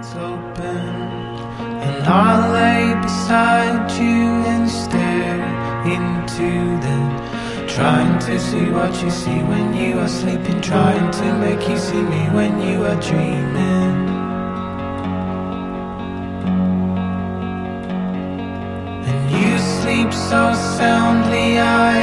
open, and I'll lay beside you and stare into them, trying to see what you see when you are sleeping, trying to make you see me when you are dreaming. And you sleep so soundly, I